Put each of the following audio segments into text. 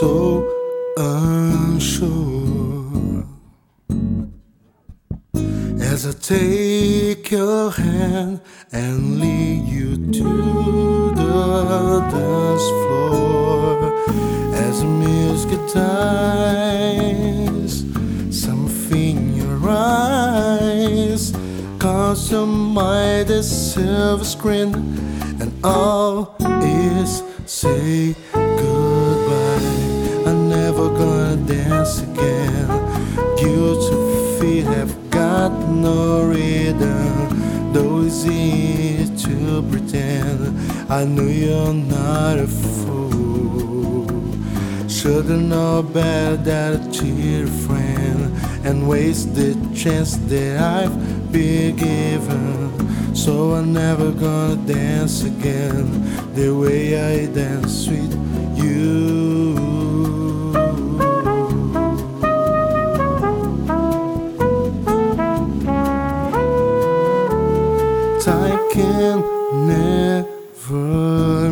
so unsure. As I take your hand and lead you to the dance floor, as the music dies, something in your eyes cause your mind a silver screen, and all is say goodbye. I'm never gonna dance again. Beautiful feet have got no rhythm, though it's easy to pretend. I know you're not a fool. Should've known better than to cheat a friend and waste the chance that I've been given. So I'm never gonna dance again the way I dance with you. Time can never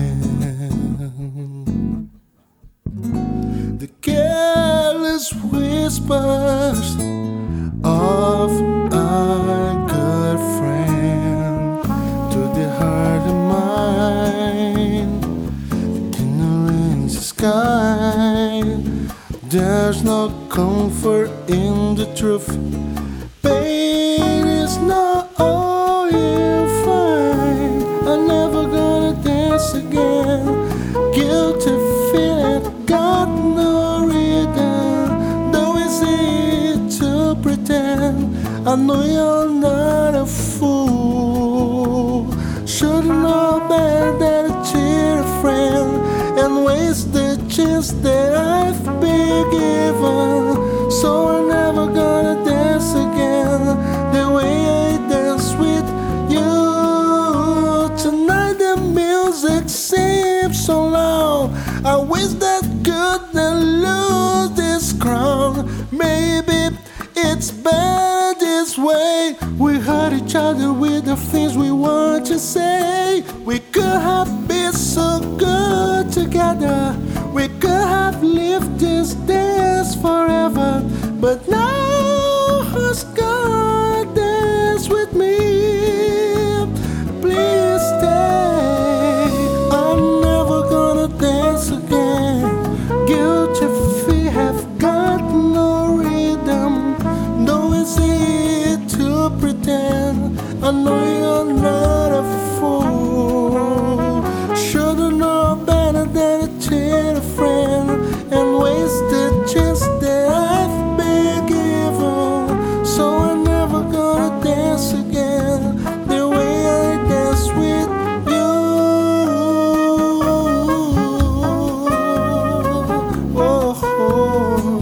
mend the careless whispers of a good friend to the heart of mine. In the rains the sky, there's no comfort in the truth. Pain is not all you find. I'm never gonna dance again. Guilty feeling got no rhythm, though it's easy to pretend. I know you're not a fool. Should've known better than to cheat a friend and waste the chance that I've been given. So I'm never gonna dance again the way I dance with you. Tonight the music seems so loud. I wish that couldn't lose this crown. Maybe it's better this way. We hurt each other with the things we want to say. We could have been so good together. We could have lived this dance forever. But now who's gonna dance with me? Please stay. I'm never gonna dance again. Guilty feet have got no rhythm, though it's easy to pretend. I know you're not a fool. Should've known better than to cheat a friend and waste the chance that I've been given. So I'm never gonna dance again the way I dance with you. Oh, oh.